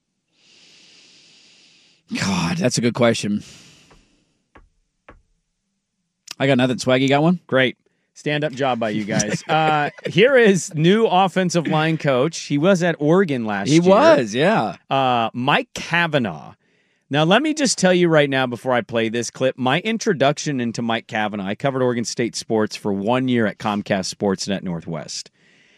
E: God, that's a good question. I got nothing. Swaggy got one?
F: Great. Stand-up job by you guys. Here is new offensive line coach. He was at Oregon last year.
E: He was, yeah.
F: Mike Cavanaugh. Now, let me just tell you right now before I play this clip, my introduction into Mike Cavanaugh. I covered Oregon State sports for 1 year at Comcast Sportsnet Northwest.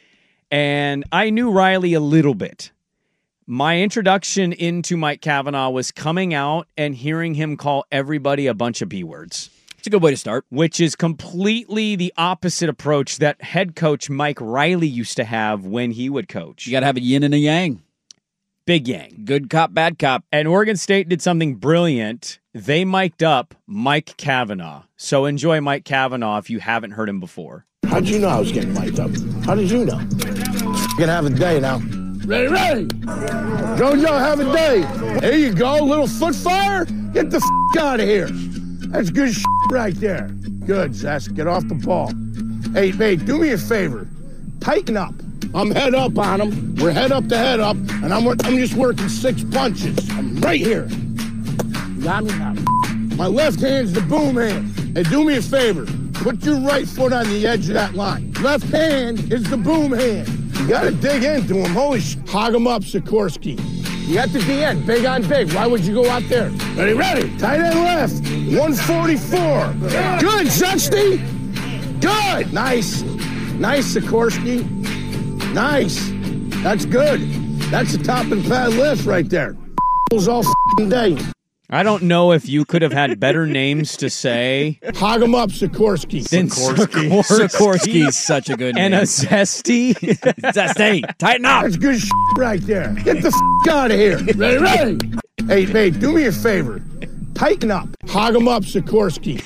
F: And I knew Riley a little bit. My introduction into Mike Cavanaugh was coming out and hearing him call everybody a bunch of B words.
E: It's a good way to start.
F: Which is completely the opposite approach that head coach Mike Riley used to have when he would coach.
E: You got to have a yin and a yang.
F: Big yang.
E: Good cop, bad cop.
F: And Oregon State did something brilliant. They mic'd up Mike Cavanaugh. So enjoy Mike Cavanaugh if you haven't heard him before.
J: How'd you know I was getting mic'd up? How did you know? Gonna have a day now. Ready. JoJo, have a day. There you go, little foot fire. Get the out of here. That's good right there. Good, Zest. Get off the ball. Hey, do me a favor. Tighten up. I'm head up on him. We're head up to head up, and I'm just working 6 punches. I'm right here. You got me now. My left hand's the boom hand. Hey, do me a favor. Put your right foot on the edge of that line. Left hand is the boom hand. You got to dig into him. Holy hog him up, Sikorsky. You got the DN, big on big. Why would you go out there? Ready. Tight end left. 144. Good, Zesty. Good. Nice, Sikorsky. Nice. That's good. That's the top and pad lift right there. All day.
F: I don't know if you could have had better names to say.
J: Hog him up, Sikorsky.
E: Sikorsky's such a good name.
F: And a Zesty.
E: Zesty. Tighten up.
J: That's good right there. Get the out of here. Ready. Hey, do me a favor. Tighten up. Hog him up, Sikorsky.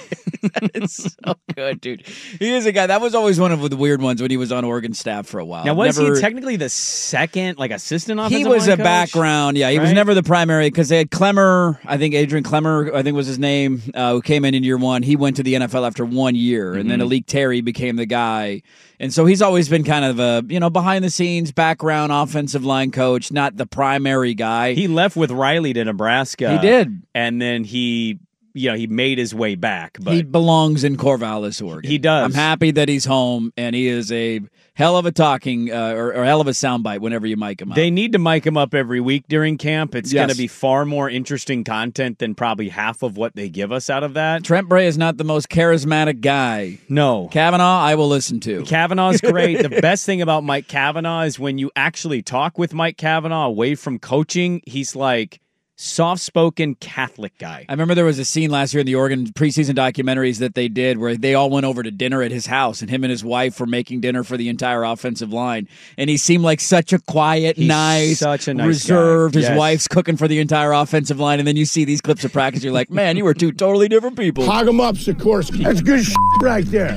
E: It's so good, dude. He is a guy. That was always one of the weird ones when he was on Oregon staff for a while.
F: Now, was he technically the second, assistant offensive
E: He was
F: line
E: a
F: coach?
E: Background, yeah. He was never the primary because they had Clemmer, Adrian Clemmer, was his name, who came in year one. He went to the NFL after 1 year, and then Alik Terry became the guy. And so he's always been kind of a, behind-the-scenes background offensive line coach, not the primary guy.
F: He left with Riley to Nebraska.
E: He did.
F: And then he made his way back. But
E: he belongs in Corvallis, Oregon.
F: He does.
E: I'm happy that he's home, and he is a hell of a talking or hell of a soundbite whenever you mic him up.
F: They need to mic him up every week during camp. It's going to be far more interesting content than probably half of what they give us out of that.
E: Trent Bray is not the most charismatic guy.
F: No.
E: Cavanaugh, I will listen to.
F: Cavanaugh's great. The best thing about Mike Cavanaugh is when you actually talk with Mike Cavanaugh away from coaching, he's like soft-spoken Catholic guy.
E: I remember there was a scene last year in the Oregon preseason documentaries that they did where they all went over to dinner at his house, and him and his wife were making dinner for the entire offensive line. And he seemed like such a quiet, such a nice reserved.
F: Guy.
E: His wife's cooking for the entire offensive line, and then you see these clips of practice. You're like, man, you were two totally different people.
J: Hog him up, Sikorsky. That's good right there.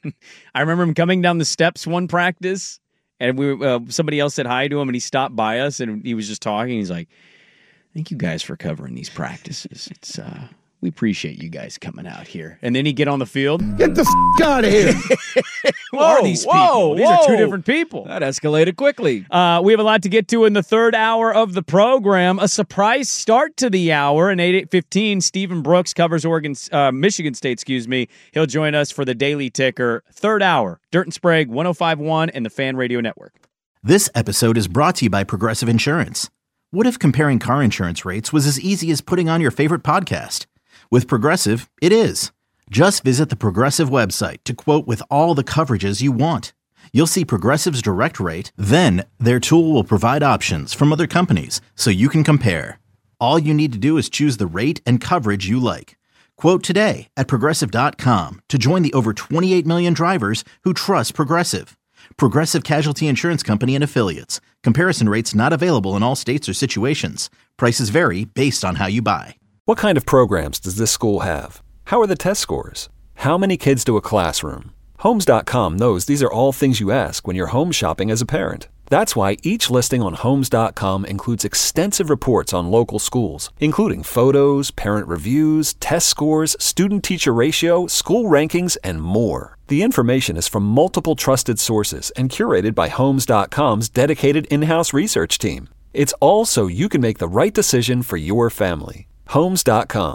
F: I remember him coming down the steps one practice, and somebody else said hi to him, and he stopped by us, and he was just talking. He's like, thank you guys for covering these practices. It's we appreciate you guys coming out here. And then he'd get on the field.
J: Get the out of here.
F: Who are these people? These are two different people.
E: That escalated quickly.
F: We have a lot to get to in the third hour of the program. A surprise start to the hour. And 8:15, Stephen Brooks covers Michigan State, He'll join us for the Daily Ticker. Third hour, Dirt and Sprague, 105.1 and the Fan Radio Network.
A: This episode is brought to you by Progressive Insurance. What if comparing car insurance rates was as easy as putting on your favorite podcast? With Progressive, it is. Just visit the Progressive website to quote with all the coverages you want. You'll see Progressive's direct rate, then their tool will provide options from other companies so you can compare. All you need to do is choose the rate and coverage you like. Quote today at Progressive.com to join the over 28 million drivers who trust Progressive. Progressive Casualty Insurance Company and Affiliates. Comparison rates not available in all states or situations. Prices vary based on how you buy.
C: What kind of programs does this school have? How are the test scores? How many kids do a classroom? Homes.com knows these are all things you ask when you're home shopping as a parent. That's why each listing on Homes.com includes extensive reports on local schools, including photos, parent reviews, test scores, student-teacher ratio, school rankings, and more. The information is from multiple trusted sources and curated by Homes.com's dedicated in-house research team. It's all so you can make the right decision for your family. Homes.com.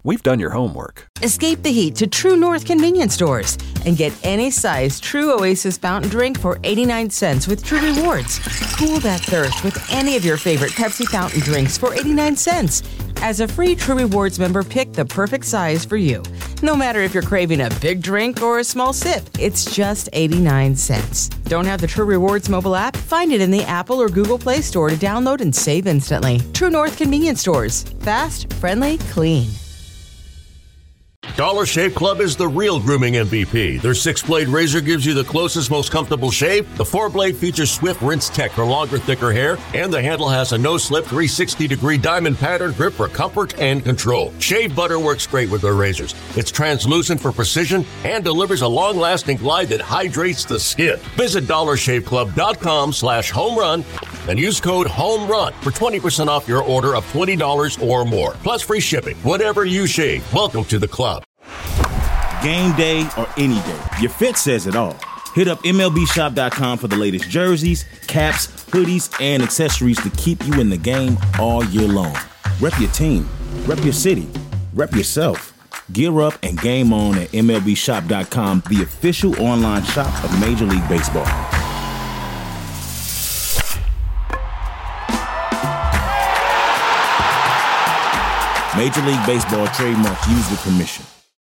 C: We've done your homework.
L: Escape the heat to True North convenience stores and get any size True Oasis fountain drink for 89 cents with True Rewards. Cool that thirst with any of your favorite Pepsi fountain drinks for 89 cents. As a free True Rewards member, pick the perfect size for you. No matter if you're craving a big drink or a small sip, it's just 89 cents. Don't have the True Rewards mobile app? Find it in the Apple or Google Play Store to download and save instantly. True North convenience stores. Fast, friendly, clean.
Q: Dollar Shave Club is the real grooming MVP. Their 6-blade razor gives you the closest, most comfortable shave. The 4-blade features Swift Rinse Tech for longer, thicker hair. And the handle has a no-slip 360-degree diamond pattern grip for comfort and control. Shave butter works great with their razors. It's translucent for precision and delivers a long-lasting glide that hydrates the skin. Visit dollarshaveclub.com/homerun and use code HOMERUN for 20% off your order of $20 or more. Plus free shipping. Whatever you shave, welcome to the club.
R: Game day or any day, your fit says it all. Hit up MLBshop.com for the latest jerseys, caps, hoodies, and accessories to keep you in the game all year long. Rep your team, rep your city, rep yourself. Gear up and game on at MLBshop.com, the official online shop of Major League Baseball. Major League Baseball trademark used with permission.